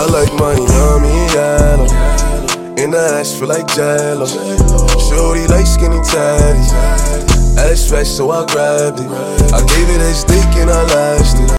like my yummy yellow. In the ass feel like jello. Shorty like skinny tatties. Ass fresh so I grabbed it. I gave it a stick and I lashed it.